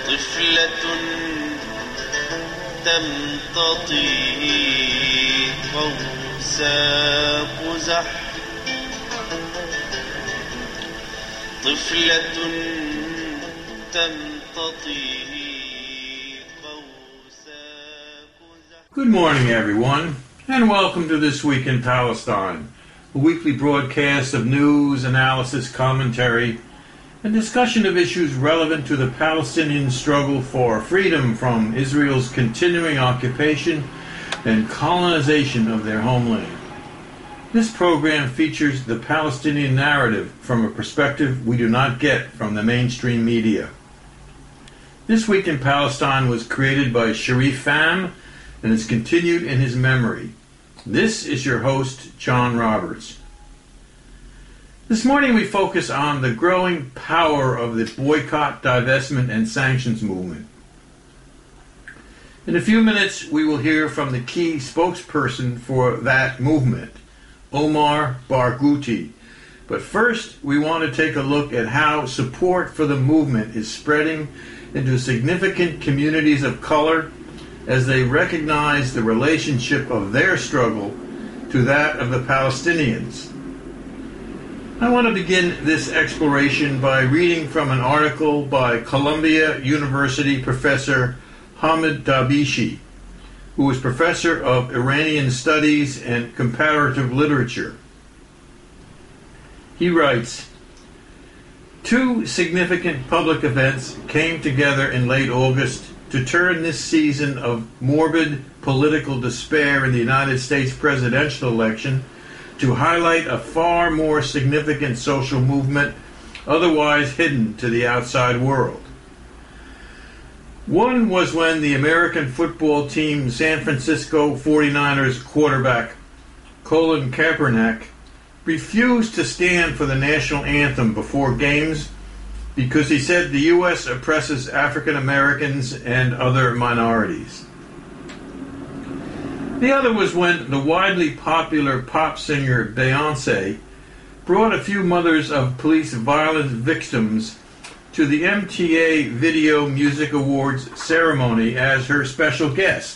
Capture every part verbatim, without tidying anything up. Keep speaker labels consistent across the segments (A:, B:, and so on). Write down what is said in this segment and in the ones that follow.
A: طفلة تمتطي قوس قزح طفلة تمتطي قوس قزح.
B: Good morning, everyone, and welcome to This Week in Palestine, a weekly broadcast of news, analysis, commentary, and discussion of issues relevant to the Palestinian struggle for freedom from Israel's continuing occupation and colonization of their homeland. This program features the Palestinian narrative from a perspective we do not get from the mainstream media. This Week in Palestine was created by Sharif Pham and is continued in his memory. This is your host, John Roberts. This morning we focus on the growing power of the boycott, divestment, and sanctions movement. In a few minutes we will hear from the key spokesperson for that movement, Omar Barghouti. But first we want to take a look at how support for the movement is spreading into significant communities of color as they recognize the relationship of their struggle to that of the Palestinians. I want to begin this exploration by reading from an article by Columbia University professor Hamid Dabishi, who is professor of Iranian Studies and Comparative Literature. He writes, "Two significant public events came together in late August to turn this season of morbid political despair in the United States presidential election to highlight a far more significant social movement otherwise hidden to the outside world. One was when the American football team San Francisco forty-niners quarterback Colin Kaepernick refused to stand for the national anthem before games because he said the U S oppresses African Americans and other minorities. The other was when the widely popular pop singer Beyoncé brought a few mothers of police violence victims to the M T A Video Music Awards ceremony as her special guest.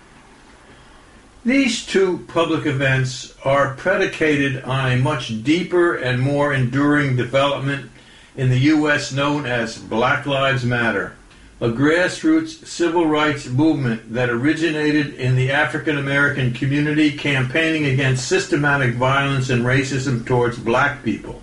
B: These two public events are predicated on a much deeper and more enduring development in the U S known as Black Lives Matter, a grassroots civil rights movement that originated in the African American community campaigning against systematic violence and racism towards black people.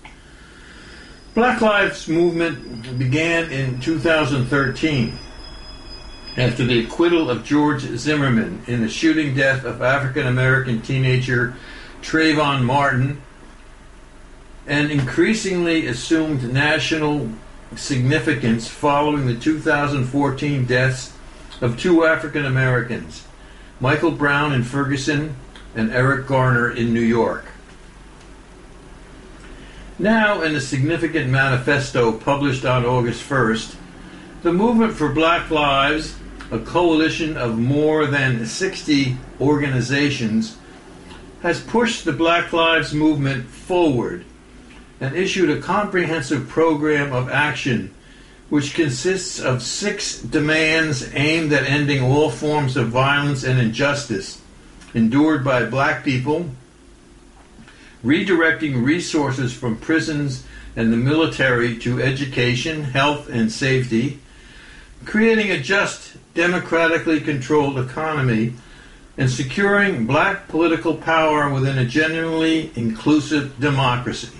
B: Black Lives Movement began in two thousand thirteen after the acquittal of George Zimmerman in the shooting death of African American teenager Trayvon Martin, and increasingly assumed national significance following the two thousand fourteen deaths of two African Americans, Michael Brown in Ferguson and Eric Garner in New York. Now, in a significant manifesto published on August first, the Movement for Black Lives, a coalition of more than sixty organizations, has pushed the Black Lives Movement forward and issued a comprehensive program of action which consists of six demands aimed at ending all forms of violence and injustice endured by black people, redirecting resources from prisons and the military to education, health, and safety, creating a just, democratically controlled economy, and securing black political power within a genuinely inclusive democracy.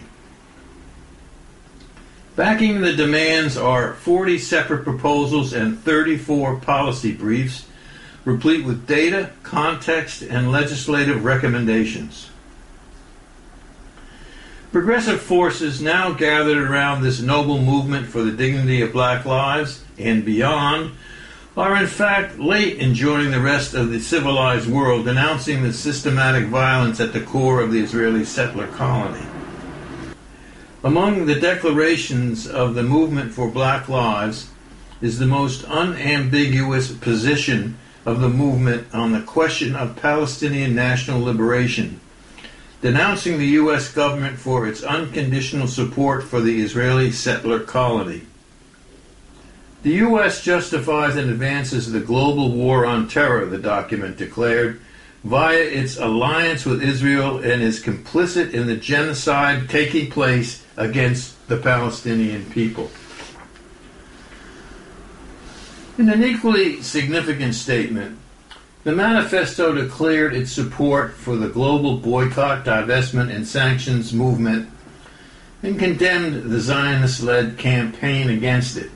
B: Backing the demands are forty separate proposals and thirty-four policy briefs, replete with data, context, and legislative recommendations. Progressive forces now gathered around this noble movement for the dignity of black lives and beyond are in fact late in joining the rest of the civilized world, denouncing the systematic violence at the core of the Israeli settler colony. Among the declarations of the Movement for Black Lives is the most unambiguous position of the movement on the question of Palestinian national liberation, denouncing the U S government for its unconditional support for the Israeli settler colony. The U S justifies and advances the global war on terror, the document declared, via its alliance with Israel and is complicit in the genocide taking place against the Palestinian people. In an equally significant statement, the manifesto declared its support for the global boycott, divestment, and sanctions movement and condemned the Zionist-led campaign against it.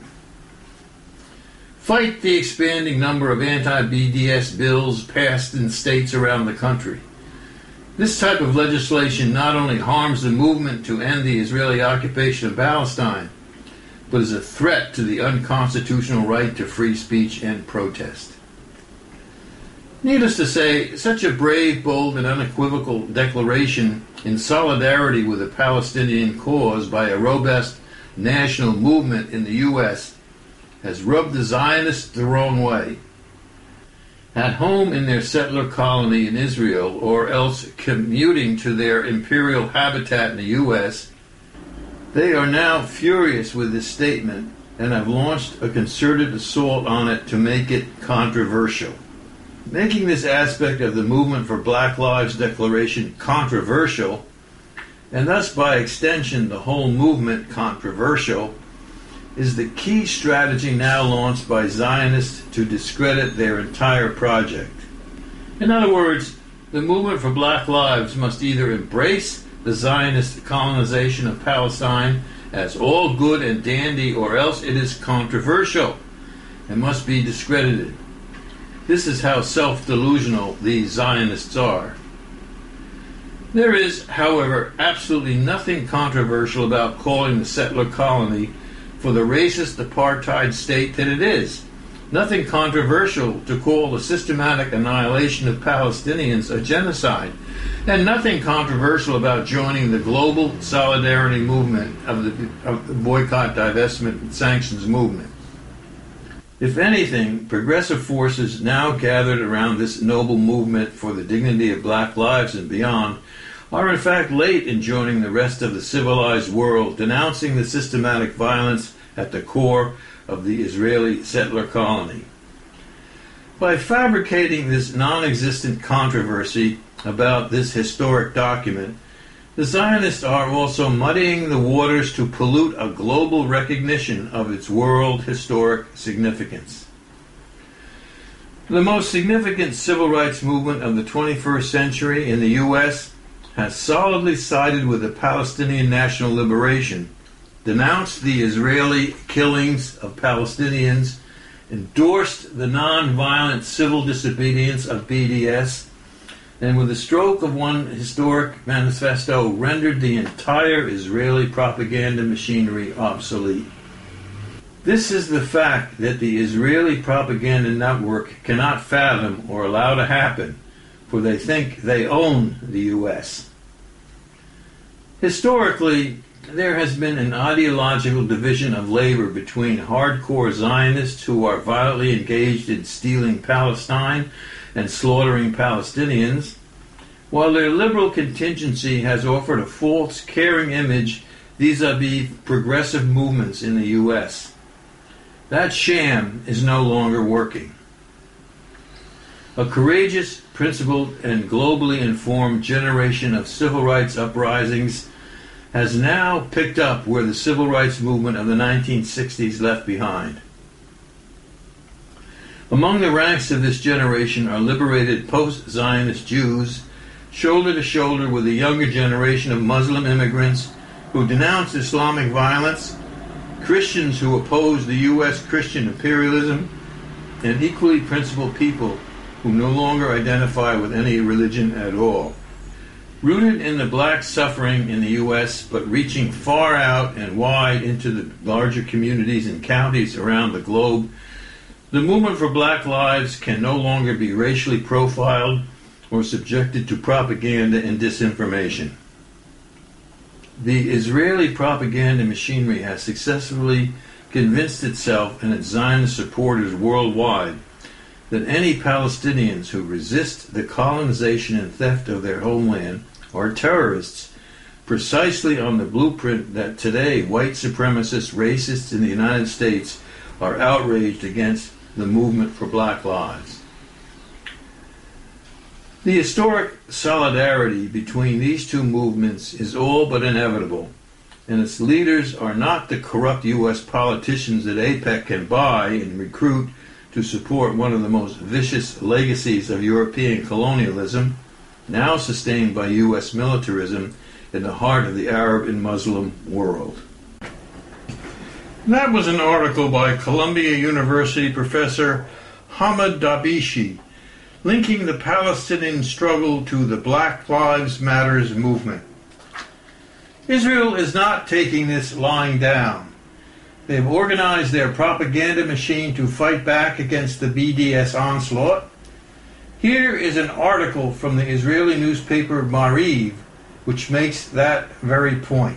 B: Fight the expanding number of anti-B D S bills passed in states around the country. This type of legislation not only harms the movement to end the Israeli occupation of Palestine, but is a threat to the unconstitutional right to free speech and protest. Needless to say, such a brave, bold, and unequivocal declaration in solidarity with the Palestinian cause by a robust national movement in the U S has rubbed the Zionists the wrong way. At home in their settler colony in Israel, or else commuting to their imperial habitat in the U S, they are now furious with this statement and have launched a concerted assault on it to make it controversial. Making this aspect of the Movement for Black Lives Declaration controversial, and thus by extension the whole movement controversial, is the key strategy now launched by Zionists to discredit their entire project. In other words, the Movement for Black Lives must either embrace the Zionist colonization of Palestine as all good and dandy, or else it is controversial and must be discredited. This is how self-delusional these Zionists are. There is, however, absolutely nothing controversial about calling the settler colony for the racist apartheid state that it is. Nothing controversial to call the systematic annihilation of Palestinians a genocide. And nothing controversial about joining the global solidarity movement of the, of the boycott, divestment, and sanctions movement. If anything, progressive forces now gathered around this noble movement for the dignity of black lives and beyond are in fact late in joining the rest of the civilized world, denouncing the systematic violence at the core of the Israeli settler colony. By fabricating this non-existent controversy about this historic document, the Zionists are also muddying the waters to pollute a global recognition of its world historic significance. The most significant civil rights movement of the twenty-first century in the U S has solidly sided with the Palestinian national liberation, denounced the Israeli killings of Palestinians, endorsed the non-violent civil disobedience of B D S, and with the stroke of one historic manifesto rendered the entire Israeli propaganda machinery obsolete. This is the fact that the Israeli propaganda network cannot fathom or allow to happen, for they think they own the U S. Historically, there has been an ideological division of labor between hardcore Zionists who are violently engaged in stealing Palestine and slaughtering Palestinians, while their liberal contingency has offered a false, caring image vis-a-vis progressive movements in the U S. That sham is no longer working. A courageous, principled, and globally informed generation of civil rights uprisings has now picked up where the civil rights movement of the nineteen sixties left behind. Among the ranks of this generation are liberated post-Zionist Jews, shoulder to shoulder with a younger generation of Muslim immigrants who denounce Islamic violence, Christians who oppose the U S Christian imperialism, and equally principled people who no longer identify with any religion at all. Rooted in the black suffering in the U S, but reaching far out and wide into the larger communities and counties around the globe, the movement for black lives can no longer be racially profiled or subjected to propaganda and disinformation. The Israeli propaganda machinery has successfully convinced itself and its Zionist supporters worldwide that any Palestinians who resist the colonization and theft of their homeland are terrorists, precisely on the blueprint that today white supremacist racists in the United States are outraged against the movement for Black Lives. The historic solidarity between these two movements is all but inevitable, and its leaders are not the corrupt U S politicians that AIPAC can buy and recruit to support one of the most vicious legacies of European colonialism, now sustained by U S militarism in the heart of the Arab and Muslim world. That was an article by Columbia University professor Hamid Dabishi, linking the Palestinian struggle to the Black Lives Matter movement. Israel is not taking this lying down. They've organized their propaganda machine to fight back against the B D S onslaught. Here is an article from the Israeli newspaper Maariv, which makes that very point.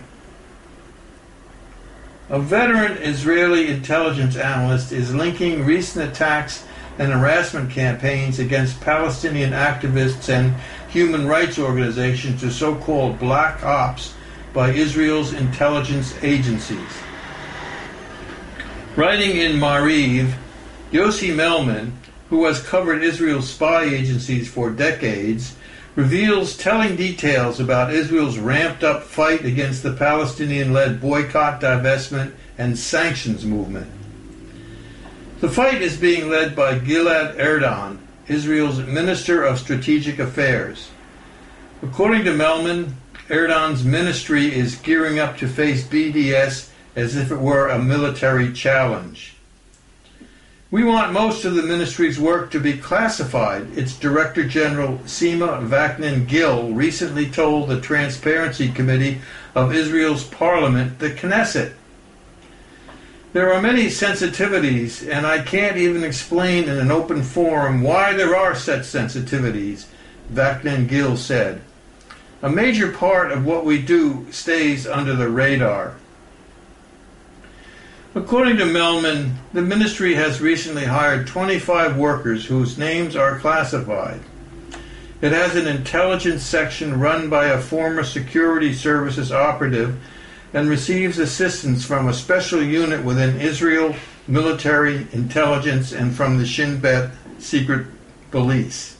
B: A veteran Israeli intelligence analyst is linking recent attacks and harassment campaigns against Palestinian activists and human rights organizations to so-called black ops by Israel's intelligence agencies. Writing in Maariv, Yossi Melman, who has covered Israel's spy agencies for decades, reveals telling details about Israel's ramped-up fight against the Palestinian-led boycott, divestment, and sanctions movement. The fight is being led by Gilad Erdan, Israel's Minister of Strategic Affairs. According to Melman, Erdogan's ministry is gearing up to face B D S as if it were a military challenge. We want most of the ministry's work to be classified, its Director General Sima Vaknin-Gil recently told the Transparency Committee of Israel's parliament, the Knesset. There are many sensitivities, and I can't even explain in an open forum why there are such sensitivities, Vaknin-Gil said. A major part of what we do stays under the radar. According to Melman, the ministry has recently hired twenty-five workers whose names are classified. It has an intelligence section run by a former security services operative and receives assistance from a special unit within Israel military intelligence and from the Shin Bet secret police.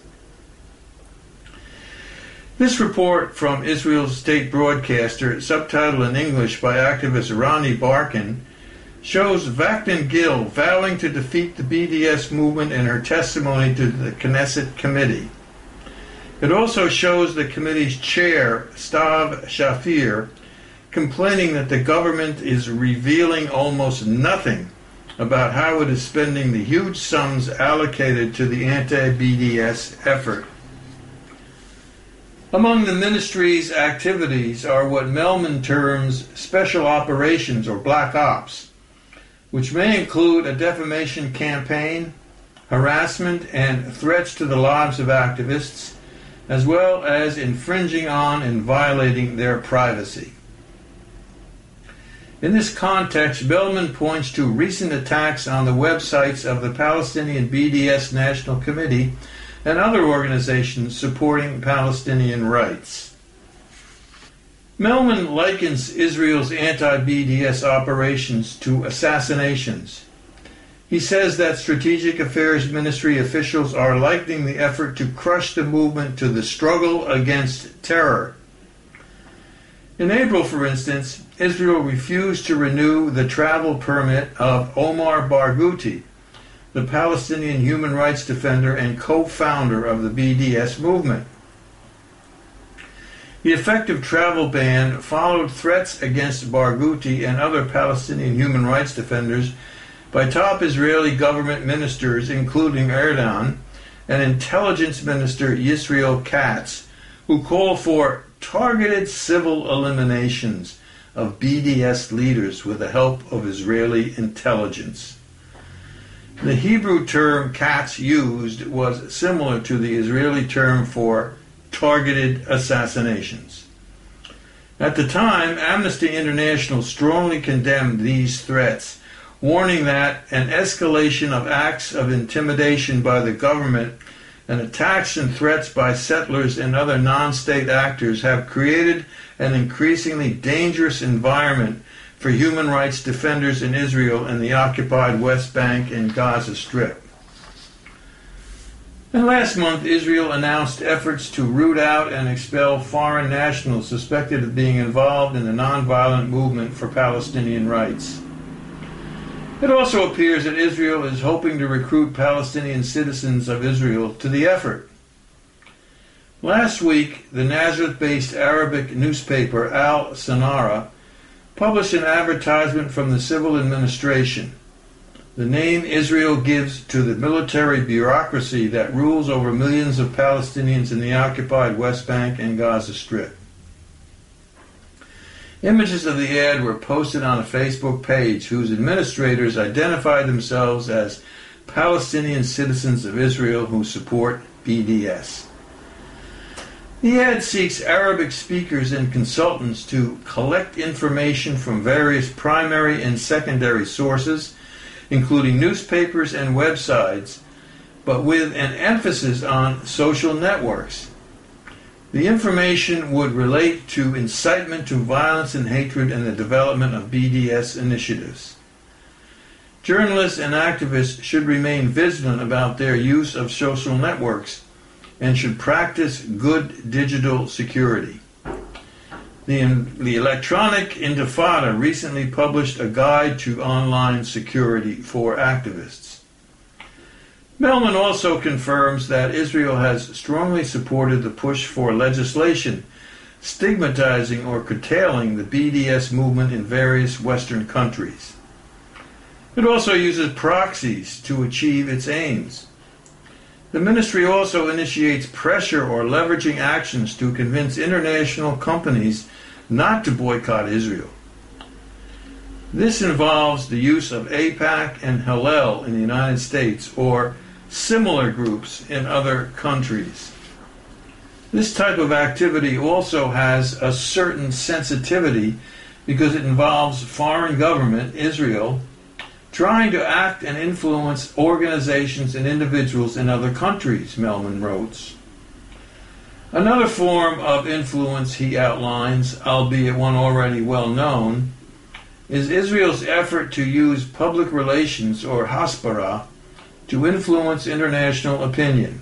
B: This report from Israel's state broadcaster, subtitled in English by activist Rani Barkin, shows Vaknin-Gil vowing to defeat the B D S movement in her testimony to the Knesset committee. It also shows the committee's chair, Stav Shafir, complaining that the government is revealing almost nothing about how it is spending the huge sums allocated to the anti-B D S effort. Among the ministry's activities are what Melman terms special operations or black ops, which may include a defamation campaign, harassment, and threats to the lives of activists, as well as infringing on and violating their privacy. In this context, Melman points to recent attacks on the websites of the Palestinian B D S National Committee and other organizations supporting Palestinian rights. Melman likens Israel's anti-B D S operations to assassinations. He says that Strategic Affairs Ministry officials are likening the effort to crush the movement to the struggle against terror. In April, for instance, Israel refused to renew the travel permit of Omar Barghouti, the Palestinian human rights defender and co-founder of the B D S movement. The effective travel ban followed threats against Barghouti and other Palestinian human rights defenders by top Israeli government ministers, including Erdogan and Intelligence Minister Yisrael Katz, who call for targeted civil eliminations of B D S leaders with the help of Israeli intelligence. The Hebrew term Katz used was similar to the Israeli term for targeted assassinations. At the time, Amnesty International strongly condemned these threats, warning that an escalation of acts of intimidation by the government and attacks and threats by settlers and other non-state actors have created an increasingly dangerous environment for human rights defenders in Israel and the occupied West Bank and Gaza Strip. And last month, Israel announced efforts to root out and expel foreign nationals suspected of being involved in the nonviolent movement for Palestinian rights. It also appears that Israel is hoping to recruit Palestinian citizens of Israel to the effort. Last week, the Nazareth-based Arabic newspaper Al Sanara published an advertisement from the civil administration, the name Israel gives to the military bureaucracy that rules over millions of Palestinians in the occupied West Bank and Gaza Strip. Images of the ad were posted on a Facebook page whose administrators identified themselves as Palestinian citizens of Israel who support B D S. The ad seeks Arabic speakers and consultants to collect information from various primary and secondary sources, including newspapers and websites, but with an emphasis on social networks. The information would relate to incitement to violence and hatred and the development of B D S initiatives. Journalists and activists should remain vigilant about their use of social networks and should practice good digital security. The, the Electronic Intifada recently published a guide to online security for activists. Melman also confirms that Israel has strongly supported the push for legislation stigmatizing or curtailing the B D S movement in various Western countries. It also uses proxies to achieve its aims. The ministry also initiates pressure or leveraging actions to convince international companies not to boycott Israel. This involves the use of AIPAC and Hillel in the United States or similar groups in other countries. This type of activity also has a certain sensitivity because it involves foreign government, Israel, trying to act and influence organizations and individuals in other countries, Melman wrote. Another form of influence he outlines, albeit one already well known, is Israel's effort to use public relations or hasbara to influence international opinion.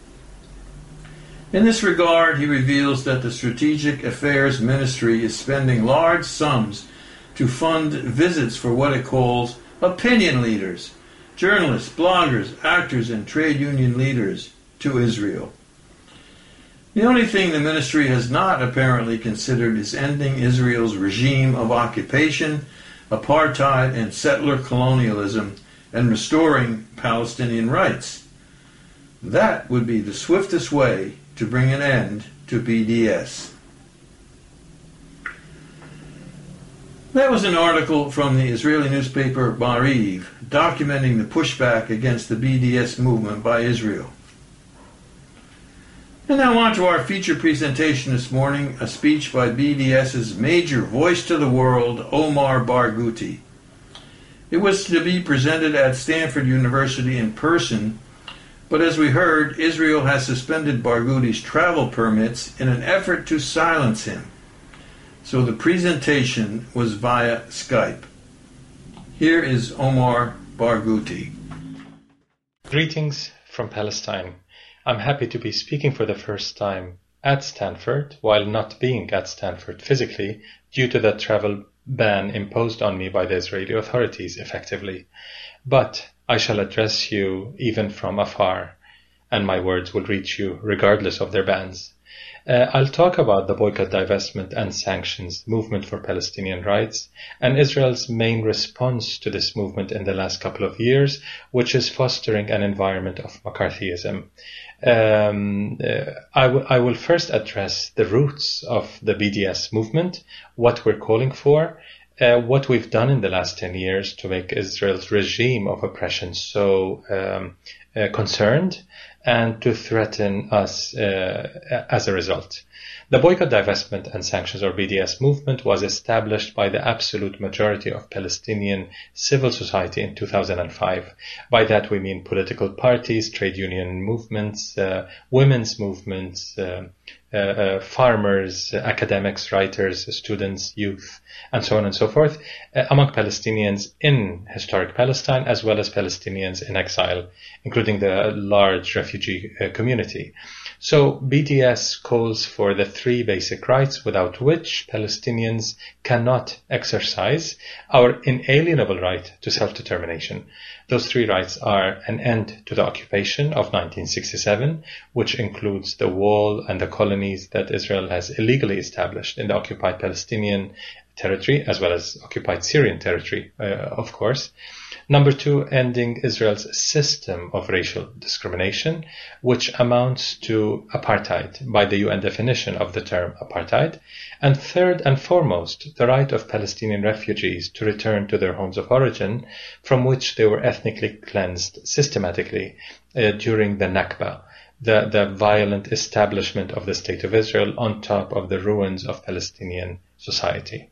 B: In this regard, he reveals that the Strategic Affairs Ministry is spending large sums to fund visits for what it calls opinion leaders, journalists, bloggers, actors, and trade union leaders to Israel. The only thing the ministry has not apparently considered is ending Israel's regime of occupation, apartheid, and settler colonialism, and restoring Palestinian rights. That would be the swiftest way to bring an end to B D S. That was an article from the Israeli newspaper Maariv documenting the pushback against the B D S movement by Israel. And now on to our feature presentation this morning, a speech by BDS's major voice to the world, Omar Barghouti. It was to be presented at Stanford University in person, but as we heard, Israel has suspended Barghouti's travel permits in an effort to silence him. So the presentation was via Skype. Here is Omar Barghouti.
C: Greetings from Palestine. I'm happy to be speaking for the first time at Stanford, while not being at Stanford physically due to the travel ban imposed on me by the Israeli authorities effectively. But I shall address you even from afar, and my words will reach you regardless of their bans. Uh, I'll talk about the boycott, divestment and sanctions movement for Palestinian rights and Israel's main response to this movement in the last couple of years, which is fostering an environment of McCarthyism. Um, uh, I, w- I will first address the roots of the B D S movement, what we're calling for, uh, what we've done in the last ten years to make Israel's regime of oppression so um, uh, concerned, and to threaten us uh, as a result. The boycott, divestment and sanctions, or B D S movement, was established by the absolute majority of Palestinian civil society in two thousand five. By that we mean political parties, trade union movements, uh, women's movements, uh, uh, uh, farmers, uh, academics, writers, students, youth, and so on and so forth, uh, among Palestinians in historic Palestine, as well as Palestinians in exile, including the large refugee uh, community. So B D S calls for the three basic rights without which Palestinians cannot exercise our inalienable right to self-determination. Those three rights are an end to the occupation of nineteen sixty-seven, which includes the wall and the colonies that Israel has illegally established in the occupied Palestinian territory, as well as occupied Syrian territory, uh, of course. Number two, ending Israel's system of racial discrimination, which amounts to apartheid by the U N definition of the term apartheid. And third and foremost, the right of Palestinian refugees to return to their homes of origin, from which they were ethnically cleansed systematically uh, during the Nakba, the, the violent establishment of the State of Israel on top of the ruins of Palestinian society.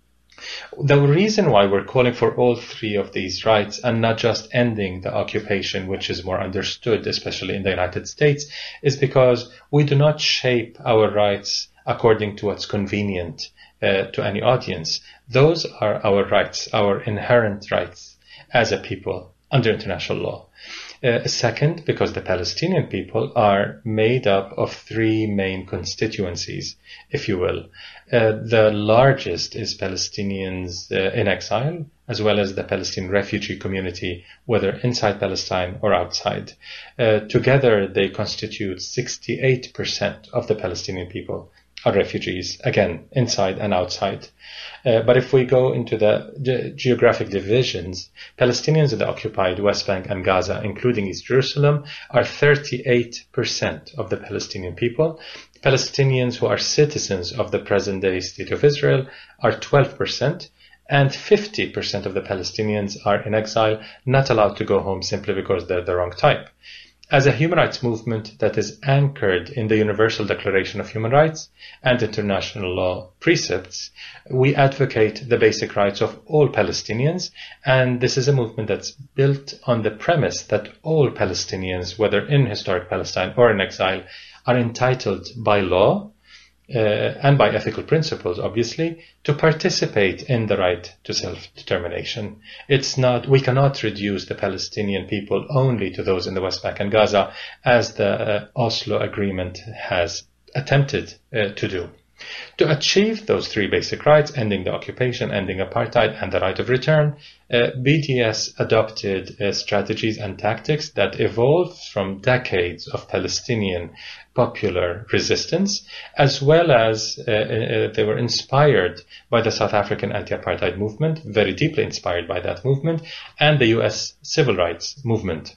C: The reason why we're calling for all three of these rights and not just ending the occupation, which is more understood, especially in the United States, is because we do not shape our rights according to what's convenient uh, to any audience. Those are our rights, our inherent rights as a people under international law. Uh, second, because the Palestinian people are made up of three main constituencies, if you will. Uh, the largest is Palestinians uh, in exile, as well as the Palestinian refugee community, whether inside Palestine or outside. Uh, together, they constitute sixty-eight percent of the Palestinian people are refugees, again, inside and outside. Uh, but if we go into the ge- geographic divisions, Palestinians in the occupied West Bank and Gaza, including East Jerusalem, are thirty-eight percent of the Palestinian people. Palestinians who are citizens of the present-day State of Israel are twelve percent, and fifty percent of the Palestinians are in exile, not allowed to go home simply because they're the wrong type. As a human rights movement that is anchored in the Universal Declaration of Human Rights and international law precepts, we advocate the basic rights of all Palestinians, and this is a movement that's built on the premise that all Palestinians, whether in historic Palestine or in exile, are entitled by law Uh, and by ethical principles, obviously, to participate in the right to self-determination. It's not, we cannot reduce the Palestinian people only to those in the West Bank and Gaza, as the uh, Oslo Agreement has attempted uh, to do. To achieve those three basic rights, ending the occupation, ending apartheid, and the right of return, uh, B D S adopted uh, strategies and tactics that evolved from decades of Palestinian popular resistance, as well as uh, uh, they were inspired by the South African anti-apartheid movement, very deeply inspired by that movement, and the U S civil rights movement.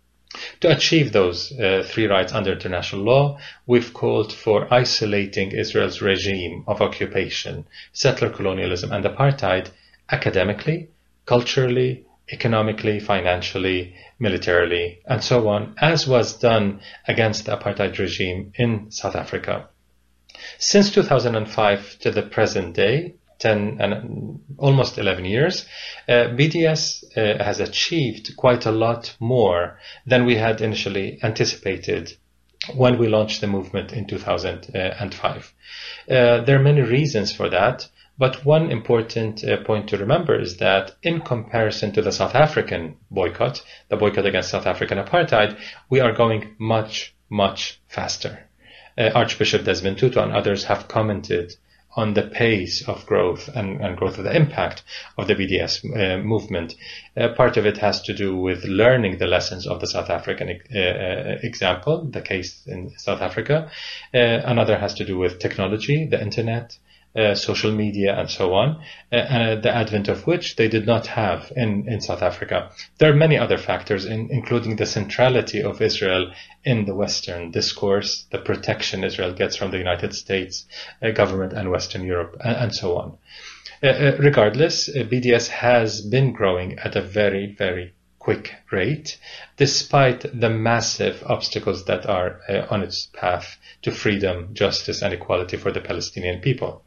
C: To achieve those uh, three rights under international law, we've called for isolating Israel's regime of occupation, settler colonialism, and apartheid academically, culturally, economically, financially, militarily, and so on, as was done against the apartheid regime in South Africa. Since two thousand five to the present day, ten and almost eleven years, uh, B D S uh, has achieved quite a lot more than we had initially anticipated when we launched the movement in two thousand five. Uh, there are many reasons for that, but one important uh, point to remember is that in comparison to the South African boycott, the boycott against South African apartheid, we are going much, much faster. Uh, Archbishop Desmond Tutu and others have commented on the pace of growth and, and growth of the impact of the B D S uh, movement. Uh, part of it has to do with learning the lessons of the South African uh, uh, example, the case in South Africa. Uh, another has to do with technology, the internet, uh, social media, and so on, uh, uh, the advent of which they did not have in, in South Africa. There are many other factors, in, including the centrality of Israel in the Western discourse, the protection Israel gets from the United States uh, government and Western Europe, and, and so on. Uh, uh, regardless, uh, B D S has been growing at a very, very quick rate, despite the massive obstacles that are uh, on its path to freedom, justice, and equality for the Palestinian people.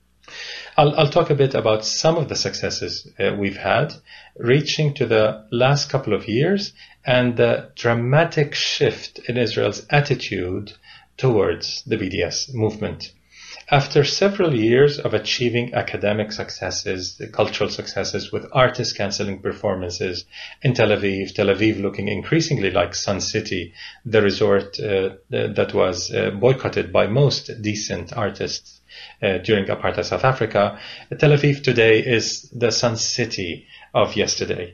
C: I'll, I'll talk a bit about some of the successes uh, we've had, reaching to the last couple of years and the dramatic shift in Israel's attitude towards the B D S movement. After several years of achieving academic successes, cultural successes, with artists canceling performances in Tel Aviv, Tel Aviv looking increasingly like Sun City, the resort uh, that was uh, boycotted by most decent artists uh, during apartheid South Africa, Tel Aviv today is the Sun City of yesterday.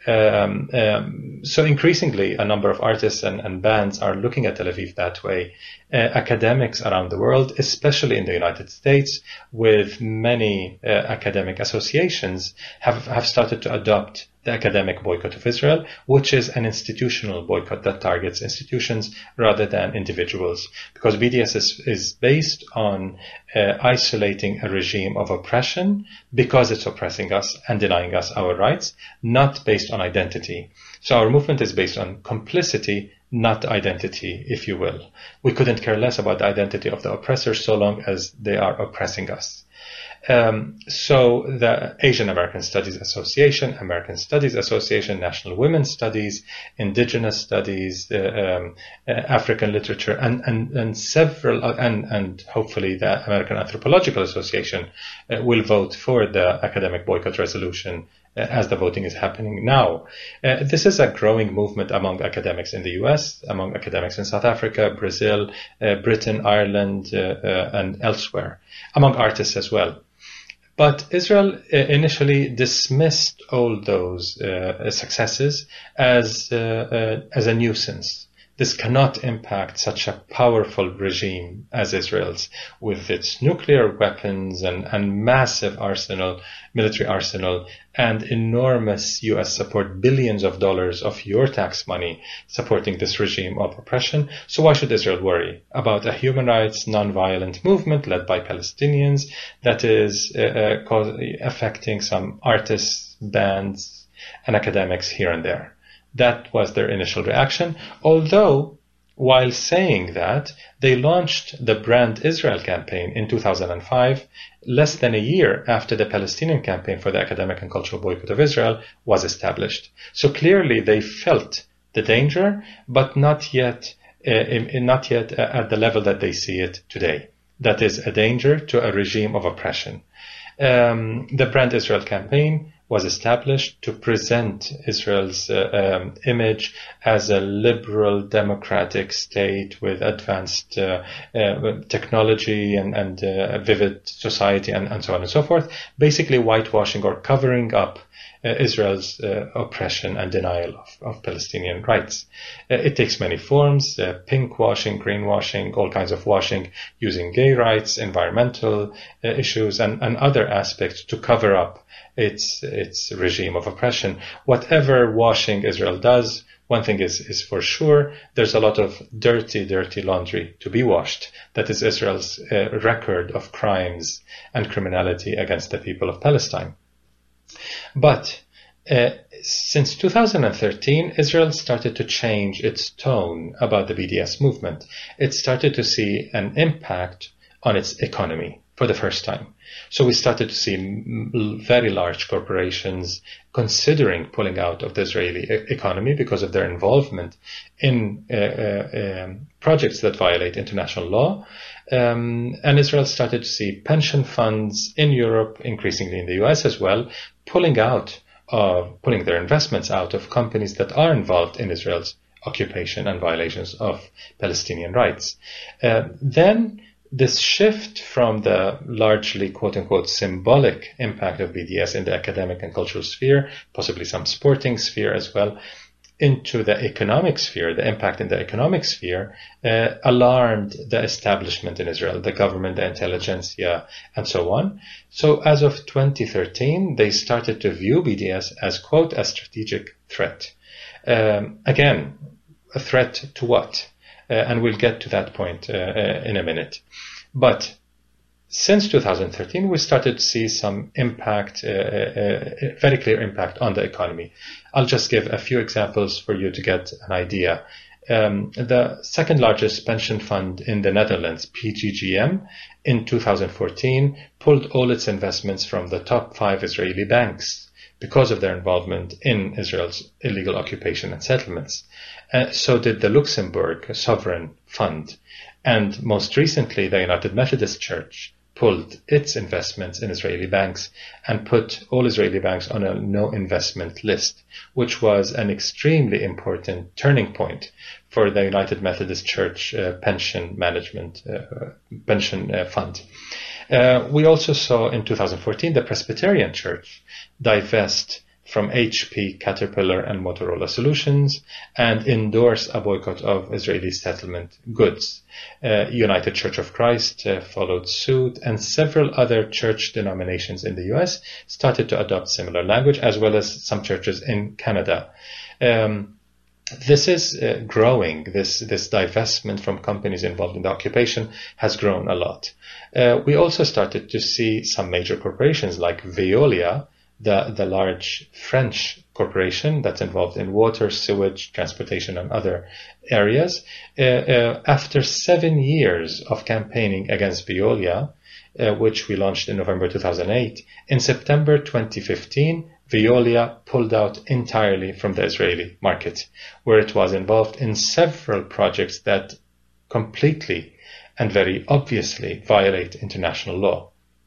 C: Um, um, so increasingly, a number of artists and, and bands are looking at Tel Aviv that way. Uh, academics around the world, especially in the United States, with many uh, academic associations, have, have started to adopt the academic boycott of Israel, which is an institutional boycott that targets institutions rather than individuals. Because B D S is, is based on uh, isolating a regime of oppression because it's oppressing us and denying us our rights, not based on identity. So our movement is based on complicity, not identity, if you will. We couldn't care less about the identity of the oppressors so long as they are oppressing us. Um, so the Asian American Studies Association, American Studies Association, National Women's Studies, Indigenous Studies, uh, um, uh, African Literature, and, and, and several, uh, and, and hopefully the American Anthropological Association uh, will vote for the academic boycott resolution uh, as the voting is happening now. Uh, this is a growing movement among academics in the U S, among academics in South Africa, Brazil, uh, Britain, Ireland, uh, uh, and elsewhere, among artists as well. But Israel uh, initially dismissed all those uh, successes as uh, uh, as a nuisance. This cannot impact such a powerful regime as Israel's, with its nuclear weapons and, and massive arsenal, military arsenal, and enormous U S support, billions of dollars of your tax money supporting this regime of oppression. So why should Israel worry about a human rights non-violent movement led by Palestinians that is uh, uh, cause, affecting some artists, bands, and academics here and there? That was their initial reaction, although while saying that, they launched the Brand Israel campaign in two thousand five, less than a year after the Palestinian campaign for the academic and cultural boycott of Israel was established. So clearly they felt the danger, but not yet, uh, in, not yet at the level that they see it today. That is a danger to a regime of oppression. Um, the Brand Israel campaign was established to present Israel's uh, um, image as a liberal democratic state with advanced uh, uh, technology and, and uh, vivid society and, and so on and so forth, basically whitewashing or covering up uh, Israel's uh, oppression and denial of, of Palestinian rights. Uh, it takes many forms, uh, pink washing, green washing, all kinds of washing, using gay rights, environmental uh, issues, and, and other aspects to cover up its its regime of oppression. Whatever washing Israel does, one thing is, is for sure, there's a lot of dirty, dirty laundry to be washed. That is Israel's uh, record of crimes and criminality against the people of Palestine. But uh, since two thousand thirteen, Israel started to change its tone about the B D S movement. It started to see an impact on its economy for the first time. So we started to see m- very large corporations considering pulling out of the Israeli e- economy because of their involvement in uh, uh, um, projects that violate international law. Um, and Israel started to see pension funds in Europe, increasingly in the U S as well, pulling out of, pulling their investments out of companies that are involved in Israel's occupation and violations of Palestinian rights. Uh, then This shift from the largely quote-unquote symbolic impact of B D S in the academic and cultural sphere, possibly some sporting sphere as well, into the economic sphere, the impact in the economic sphere, uh, alarmed the establishment in Israel, the government, the intelligentsia, and so on. So as of twenty thirteen, they started to view B D S as, quote, a strategic threat. Um, again, a threat to what? Uh, and we'll get to that point uh, uh, in a minute. But Since two thousand thirteen, we started to see some impact, uh, uh, very clear impact on the economy. I'll just give a few examples for you to get an idea. Um, the second largest pension fund in the Netherlands, P G G M, in two thousand fourteen pulled all its investments from the top five Israeli banks because of their involvement in Israel's illegal occupation and settlements. Uh, so did the Luxembourg Sovereign Fund. And most recently, the United Methodist Church pulled its investments in Israeli banks and put all Israeli banks on a no investment list, which was an extremely important turning point for the United Methodist Church uh, pension management uh, pension uh, fund. Uh, we also saw in two thousand fourteen the Presbyterian Church divest from H P, Caterpillar, and Motorola Solutions and endorse a boycott of Israeli settlement goods. Uh, United Church of Christ uh, followed suit, and several other church denominations in the U S started to adopt similar language, as well as some churches in Canada. Um, This is uh, growing. This this divestment from companies involved in the occupation has grown a lot. Uh, we also started to see some major corporations like Veolia, the, the large French corporation that's involved in water, sewage, transportation, and other areas. Uh, uh, after seven years of campaigning against Veolia, uh, which we launched in November two thousand eight, in September twenty fifteen, Veolia pulled out entirely from the Israeli market, where it was involved in several projects that completely and very obviously violate international law.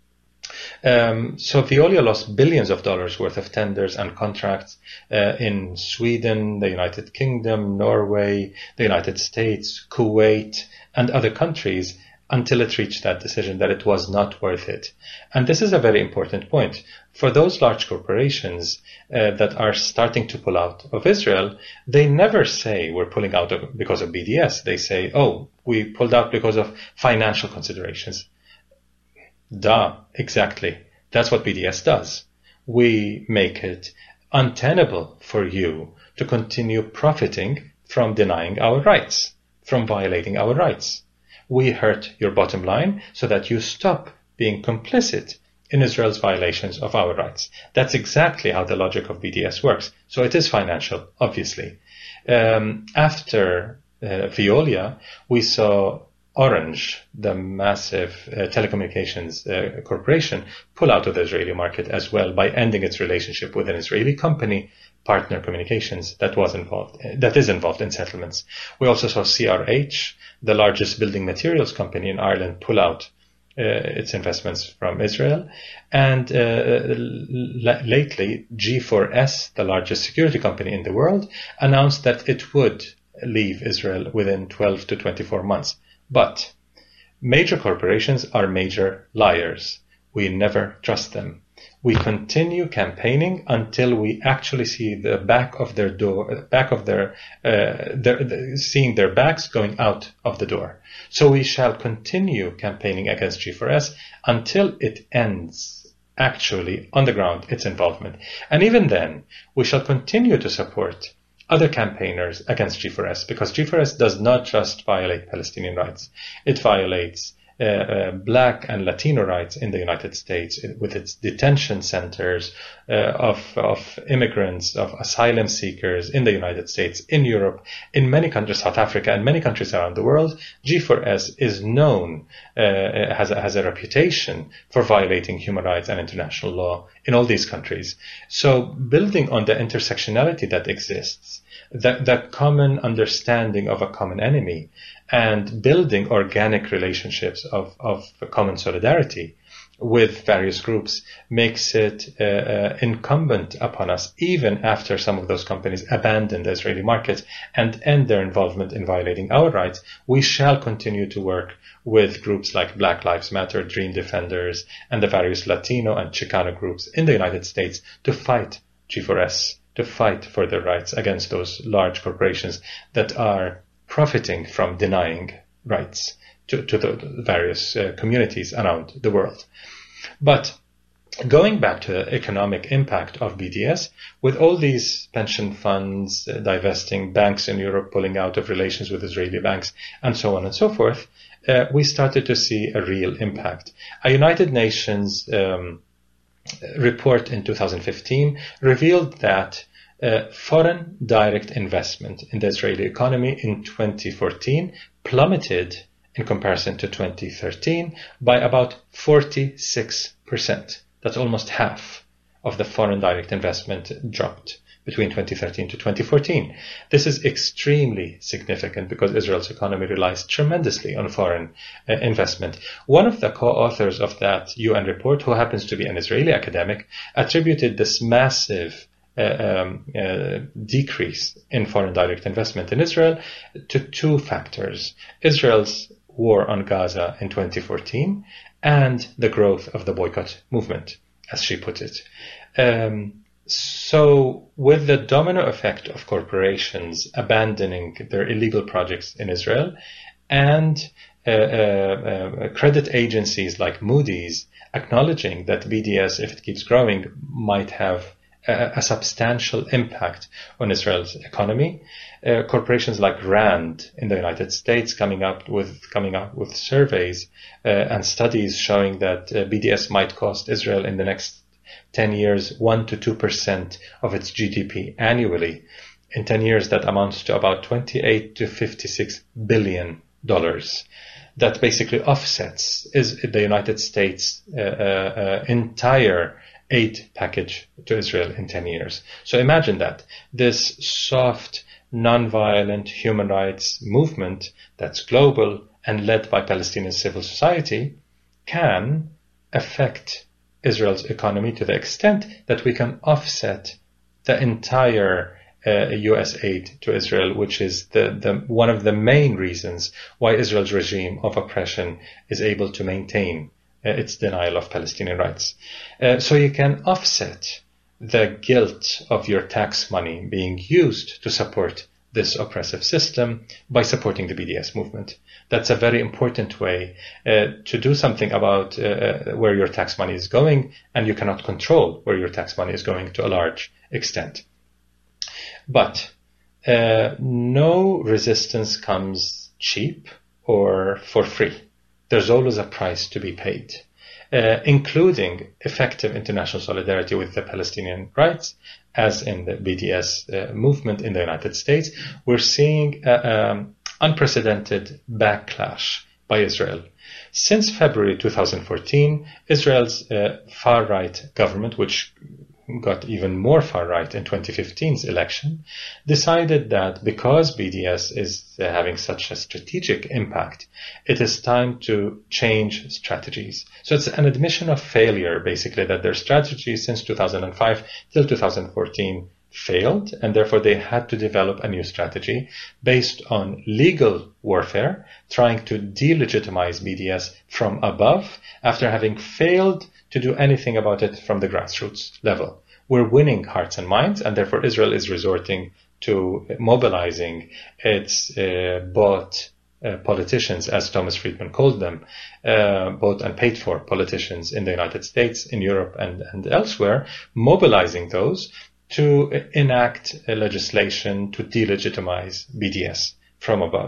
C: Um, so Veolia lost billions of dollars worth of tenders and contracts uh, in Sweden, the United Kingdom, Norway, the United States, Kuwait, and other countries until it reached that decision that it was not worth it. And this is a very important point. For those large corporations uh, that are starting to pull out of Israel, they never say we're pulling out of, because of B D S. They say, oh, we pulled out because of financial considerations. Duh, exactly. That's what B D S does. We make it untenable for you to continue profiting from denying our rights, from violating our rights. We hurt your bottom line so that you stop being complicit in Israel's violations of our rights. That's exactly how the logic of B D S works. So it is financial, obviously. Um, after uh, Veolia, we saw Orange, the massive uh, telecommunications uh, corporation, pull out of the Israeli market as well by ending its relationship with an Israeli company, Partner Communications, that was involved, uh, that is involved in settlements. We also saw C R H, the largest building materials company in Ireland, pull out uh, its investments from Israel. And uh, l- lately, G four S, the largest security company in the world, announced that it would leave Israel within twelve to twenty-four months. But major corporations are major liars. We never trust them. We continue campaigning until we actually see the back of their door, back of their, uh, their, the, seeing their backs going out of the door. So we shall continue campaigning against G four S until it ends, actually, on the ground, its involvement. And even then, we shall continue to support other campaigners against G four S, because G four S does not just violate Palestinian rights. It violates uh, uh, Black and Latino rights in the United States with its detention centers uh, of, of immigrants, of asylum seekers in the United States, in Europe, in many countries, South Africa, and many countries around the world. G four S is known, uh, has, a, has a reputation for violating human rights and international law in all these countries. So building on the intersectionality that exists, that, that common understanding of a common enemy, and building organic relationships of, of common solidarity with various groups makes it uh, uh, incumbent upon us, even after some of those companies abandon the Israeli market and end their involvement in violating our rights, we shall continue to work with groups like Black Lives Matter, Dream Defenders, and the various Latino and Chicano groups in the United States to fight G four S, to fight for their rights against those large corporations that are profiting from denying rights to, to the various uh, communities around the world. But going back to the economic impact of B D S, with all these pension funds uh, divesting, banks in Europe pulling out of relations with Israeli banks, and so on and so forth, uh, we started to see a real impact. A United Nations um, report in two thousand fifteen revealed that uh, foreign direct investment in the Israeli economy in twenty fourteen plummeted in comparison to twenty thirteen by about forty-six percent. That's almost half of the foreign direct investment dropped between twenty thirteen to twenty fourteen. This is extremely significant because Israel's economy relies tremendously on foreign uh, investment. One of the co-authors of that U N report, who happens to be an Israeli academic, attributed this massive uh, um, uh, decrease in foreign direct investment in Israel to two factors: Israel's war on Gaza in twenty fourteen and the growth of the boycott movement, as she put it. Um, so with the domino effect of corporations abandoning their illegal projects in Israel and uh, uh, uh, credit agencies like Moody's acknowledging that B D S, if it keeps growing, might have a, a substantial impact on Israel's economy, Uh, corporations like RAND in the United States coming up with coming up with surveys uh, and studies showing that uh, B D S might cost Israel in the next ten years one to two percent of its G D P annually. In ten years, that amounts to about twenty-eight to fifty-six billion dollars. That basically offsets is the United States' uh, uh, uh, entire aid package to Israel in ten years. So imagine that this soft, non-violent human rights movement that's global and led by Palestinian civil society can affect Israel's economy to the extent that we can offset the entire uh, U S aid to Israel, which is the, the one of the main reasons why Israel's regime of oppression is able to maintain uh, its denial of Palestinian rights. Uh, so you can offset the guilt of your tax money being used to support this oppressive system by supporting the B D S movement. That's a very important way uh, to do something about uh, where your tax money is going, and you cannot control where your tax money is going to a large extent. But uh, no resistance comes cheap or for free. There's always a price to be paid. Uh, including effective international solidarity with the Palestinian rights, as in the B D S uh, movement in the United States. We're seeing an um, unprecedented backlash by Israel. Since February two thousand fourteen, Israel's uh, far-right government, which got even more far-right in twenty fifteen's election, decided that because B D S is uh, having such a strategic impact, it is time to change strategies. So it's an admission of failure, basically, that their strategy since two thousand five till two thousand fourteen failed, and therefore they had to develop a new strategy based on legal warfare, trying to delegitimize B D S from above after having failed to do anything about it from the grassroots level. We're winning hearts and minds, and therefore Israel is resorting to mobilizing its uh, bought uh, politicians, as Thomas Friedman called them, uh, bought and paid for politicians in the United States, in Europe, and, and elsewhere, mobilizing those to enact a legislation to delegitimize B D S from above.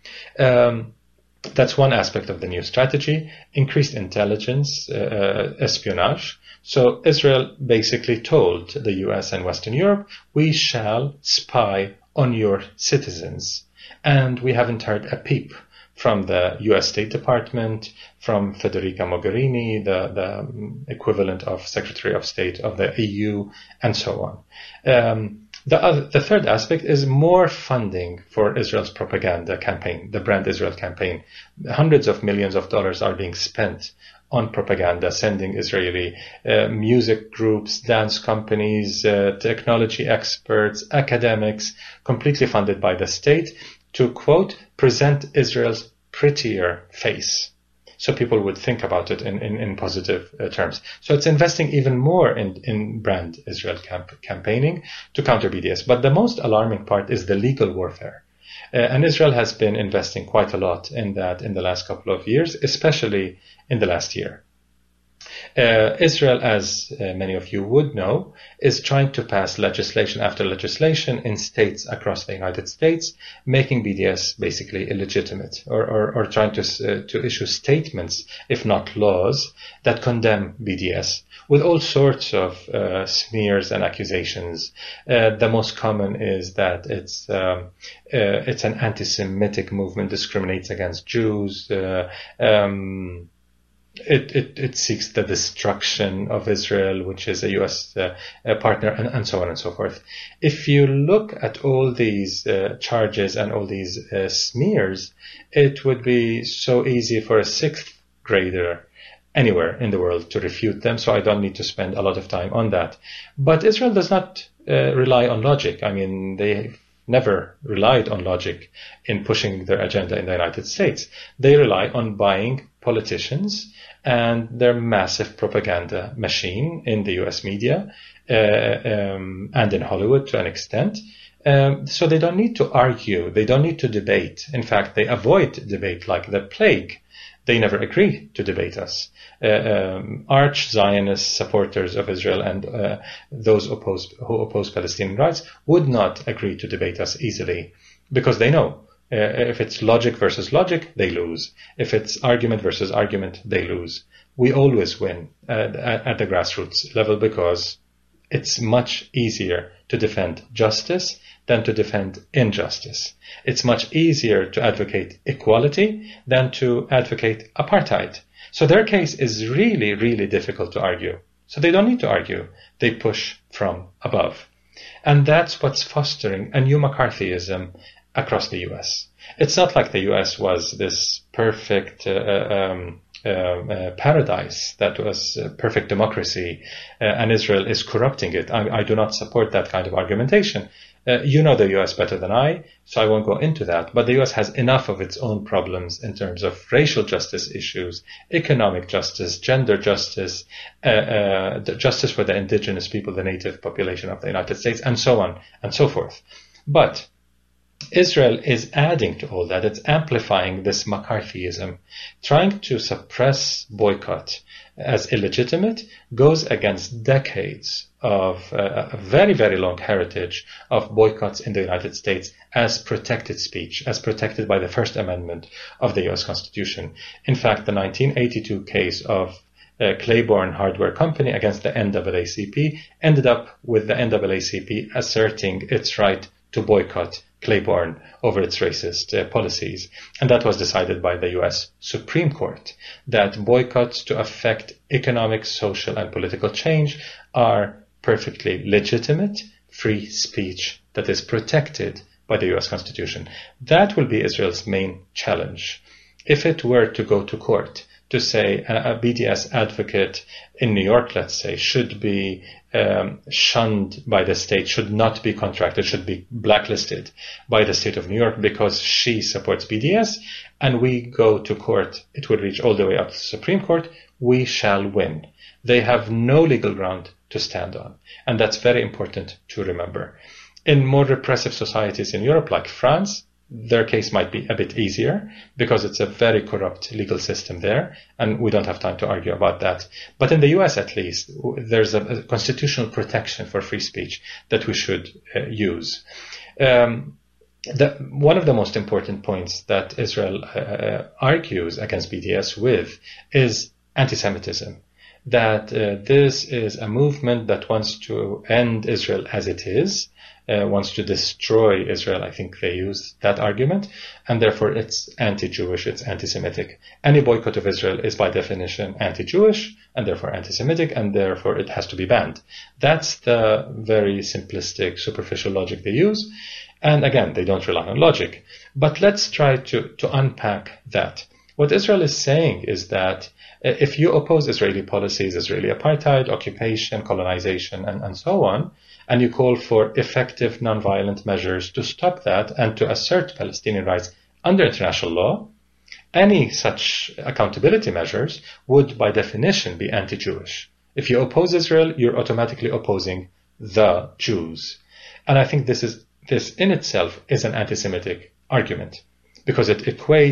C: Um, That's one aspect of the new strategy: increased intelligence, uh, espionage. So Israel basically told the U S and Western Europe, we shall spy on your citizens. And we haven't heard a peep from the U S State Department, from Federica Mogherini, the, the equivalent of Secretary of State of the E U, and so on. Um, The, other, the third aspect is more funding for Israel's propaganda campaign, the Brand Israel campaign. Hundreds of millions of dollars are being spent on propaganda, sending Israeli uh, music groups, dance companies, uh, technology experts, academics, completely funded by the state, to, quote, present Israel's prettier face. So people would think about it in, in, in positive uh, terms. So it's investing even more in, in Brand Israel camp, campaigning to counter B D S. But the most alarming part is the legal warfare. Uh, and Israel has been investing quite a lot in that in the last couple of years, especially in the last year. Uh, Israel, as uh, many of you would know, is trying to pass legislation after legislation in states across the United States, making B D S basically illegitimate, or, or, or trying to, uh, to issue statements, if not laws, that condemn B D S with all sorts of uh, smears and accusations. Uh, the most common is that it's um, uh, it's an anti-Semitic movement, discriminates against Jews. Uh, um, It, it, it seeks the destruction of Israel, which is a U S uh, uh, partner, and, and so on and so forth. If you look at all these uh, charges and all these uh, smears, it would be so easy for a sixth grader anywhere in the world to refute them, so I don't need to spend a lot of time on that. But Israel does not uh, rely on logic. I mean, they never relied on logic in pushing their agenda in the United States. They rely on buying politicians and their massive propaganda machine in the U S media uh, um, and in Hollywood to an extent. Um, so they don't need to argue. They don't need to debate. In fact, they avoid debate like the plague. They never agree to debate us. Uh, um, arch-Zionist supporters of Israel and uh, those opposed, who oppose Palestinian rights would not agree to debate us easily, because they know uh, if it's logic versus logic, they lose. If it's argument versus argument, they lose. We always win uh, at the grassroots level, because it's much easier to defend justice than to defend injustice. It's much easier to advocate equality than to advocate apartheid. So their case is really, really difficult to argue. So they don't need to argue. They push from above. And that's what's fostering a new McCarthyism across the U S. It's not like the U S was this perfect uh, um, uh, uh, paradise that was uh, perfect democracy, uh, and Israel is corrupting it. I, I do not support that kind of argumentation. Uh, you know the U S better than I, so I won't go into that. But the U S has enough of its own problems in terms of racial justice issues, economic justice, gender justice, uh, uh, the justice for the indigenous people, the native population of the United States, and so on and so forth. But Israel is adding to all that. It's amplifying this McCarthyism. Trying to suppress boycott as illegitimate goes against decades of uh, a very, very long heritage of boycotts in the United States as protected speech, as protected by the First Amendment of the U S Constitution. In fact, the nineteen eighty-two case of uh, Claiborne Hardware Company against the N double A C P ended up with the N double A C P asserting its right to boycott Claiborne over its racist uh, policies. And that was decided by the U S Supreme Court, that boycotts to affect economic, social, and political change are perfectly legitimate, free speech that is protected by the U S Constitution. That will be Israel's main challenge. If it were to go to court to say a, a B D S advocate in New York, let's say, should be um, shunned by the state, should not be contracted, should be blacklisted by the state of New York because she supports B D S, and we go to court, it would reach all the way up to the Supreme Court, we shall win. They have no legal ground to stand on. And that's very important to remember. In more repressive societies in Europe, like France, their case might be a bit easier because it's a very corrupt legal system there, and we don't have time to argue about that. But in the U S, at least, there's a, a constitutional protection for free speech that we should uh, use. Um, the, one of the most important points that Israel uh, argues against B D S with is anti-Semitism. That uh, this is a movement that wants to end Israel as it is, uh, wants to destroy Israel. I think they use that argument, and therefore it's anti-Jewish, it's anti-Semitic. Any boycott of Israel is by definition anti-Jewish, and therefore anti-Semitic, and therefore it has to be banned. That's the very simplistic, superficial logic they use. And again, they don't rely on logic. But let's try to, to unpack that. What Israel is saying is that if you oppose Israeli policies, Israeli apartheid, occupation, colonization, and, and so on, and you call for effective nonviolent measures to stop that and to assert Palestinian rights under international law, any such accountability measures would by definition be anti-Jewish. If you oppose Israel, you're automatically opposing the Jews. And I think this is this in itself is an anti-Semitic argument, because it equates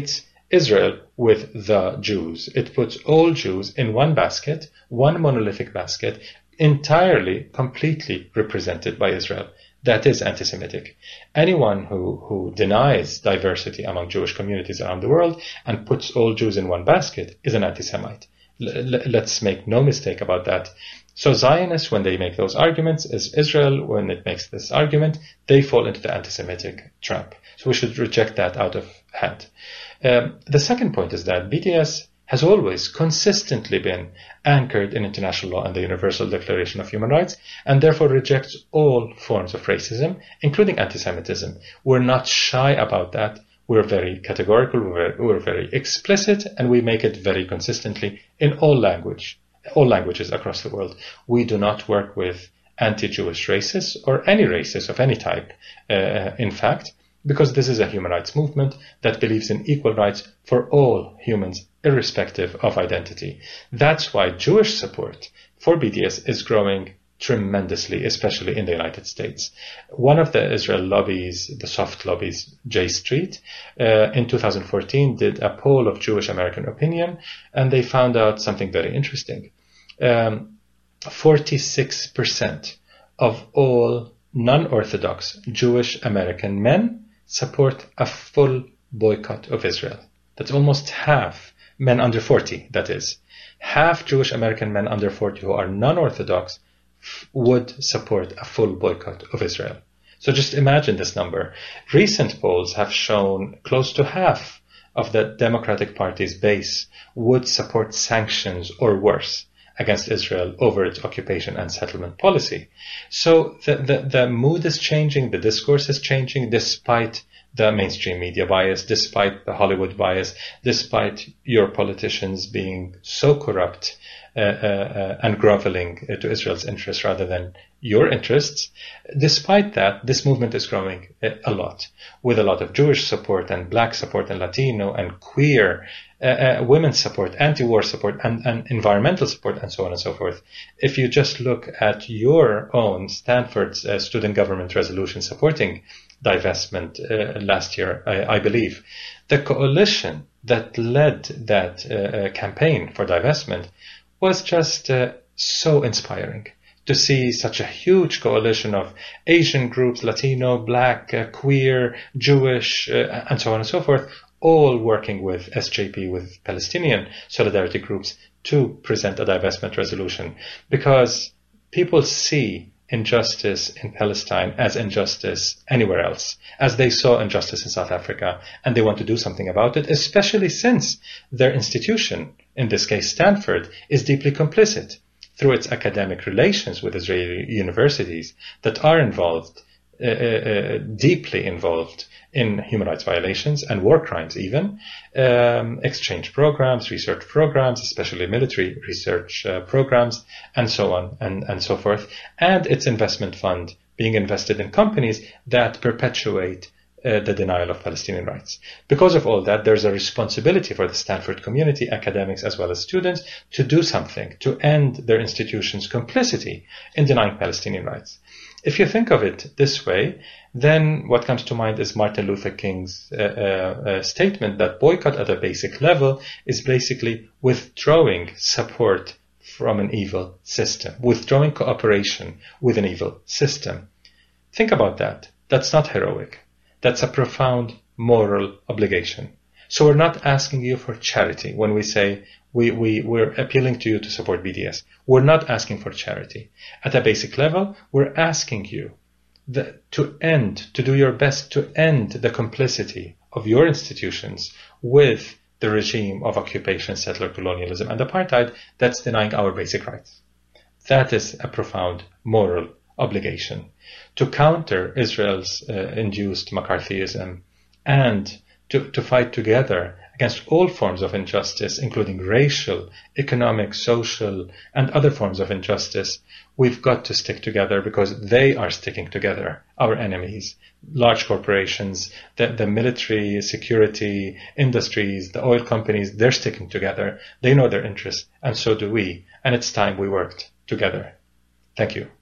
C: Israel with the Jews. It puts all Jews in one basket, one monolithic basket, entirely, completely represented by Israel. That is anti-Semitic. Anyone who, who denies diversity among Jewish communities around the world and puts all Jews in one basket is an anti-Semite. L- let's make no mistake about that. So Zionists, when they make those arguments, is Israel, when it makes this argument, they fall into the anti-Semitic trap. So we should reject that out of hand. Um, the second point is that B D S has always consistently been anchored in international law and the Universal Declaration of Human Rights, and therefore rejects all forms of racism, including anti-Semitism. We're not shy about that. We're very categorical, we're, we're very explicit, and we make it very consistently in all language, all languages across the world. We do not work with anti-Jewish racists or any racists of any type, uh, in fact, because this is a human rights movement that believes in equal rights for all humans, irrespective of identity. That's why Jewish support for B D S is growing tremendously, especially in the United States. One of the Israel lobbies, the soft lobbies, J Street, uh, in two thousand fourteen did a poll of Jewish American opinion, and they found out something very interesting. Um, forty-six percent of all non-Orthodox Jewish American men support a full boycott of Israel. That's almost half men under forty, that is. Half Jewish American men under forty who are non-Orthodox f- would support a full boycott of Israel. So just imagine this number. Recent polls have shown close to half of the Democratic Party's base would support sanctions or worse against Israel over its occupation and settlement policy. So the, the, the mood is changing, the discourse is changing, despite the mainstream media bias, despite the Hollywood bias, despite your politicians being so corrupt uh, uh, uh, and groveling uh, to Israel's interests rather than your interests. Despite that, this movement is growing a lot, with a lot of Jewish support and black support and Latino and queer uh, uh, women's support, anti-war support, and, and environmental support, and so on and so forth. If you just look at your own Stanford's uh, student government resolution supporting divestment uh, last year, I, I believe, the coalition that led that uh, campaign for divestment was just uh, so inspiring. To see such a huge coalition of Asian groups, Latino, Black, uh, queer, Jewish, uh, and so on and so forth, all working with S J P, with Palestinian solidarity groups, to present a divestment resolution. Because people see injustice in Palestine as injustice anywhere else, as they saw injustice in South Africa, and they want to do something about it, especially since their institution, in this case Stanford, is deeply complicit through its academic relations with Israeli universities that are involved, uh, uh, deeply involved in human rights violations and war crimes even, um, exchange programs, research programs, especially military research uh, programs, and so on and, and so forth, and its investment fund being invested in companies that perpetuate Uh, the denial of Palestinian rights. Because of all that, there's a responsibility for the Stanford community, academics as well as students, to do something, to end their institution's complicity in denying Palestinian rights. If you think of it this way, then what comes to mind is Martin Luther King's uh, uh, uh, statement that boycott at a basic level is basically withdrawing support from an evil system, withdrawing cooperation with an evil system. Think about that. That's not heroic. That's a profound moral obligation. So we're not asking you for charity when we say we, we, we're appealing to you to support B D S. We're not asking for charity. At a basic level, we're asking you the, to end, to do your best to end the complicity of your institutions with the regime of occupation, settler colonialism, and apartheid that's denying our basic rights. That is a profound moral obligation. To counter Israel's uh, induced McCarthyism and to, to fight together against all forms of injustice, including racial, economic, social, and other forms of injustice, we've got to stick together because they are sticking together, our enemies, large corporations, the, the military, security, industries, the oil companies, they're sticking together. They know their interests, and so do we. And it's time we worked together. Thank you.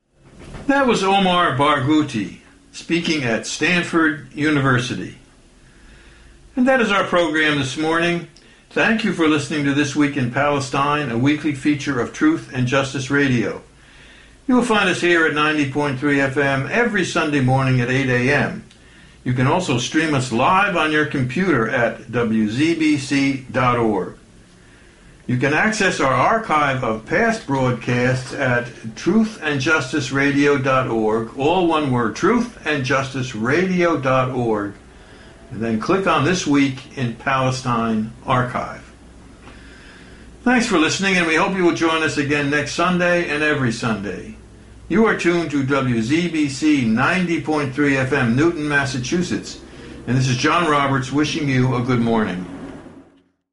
B: That was Omar Barghouti speaking at Stanford University. And that is our program this morning. Thank you for listening to This Week in Palestine, a weekly feature of Truth and Justice Radio. You will find us here at ninety point three F M every Sunday morning at eight a.m. You can also stream us live on your computer at w z b c dot org. You can access our archive of past broadcasts at truth and justice radio dot org, all one word, truth and justice radio dot org, and then click on This Week in Palestine archive. Thanks for listening, and we hope you will join us again next Sunday and every Sunday. You are tuned to W Z B C ninety point three F M, Newton, Massachusetts, and this is John Roberts wishing you a good morning.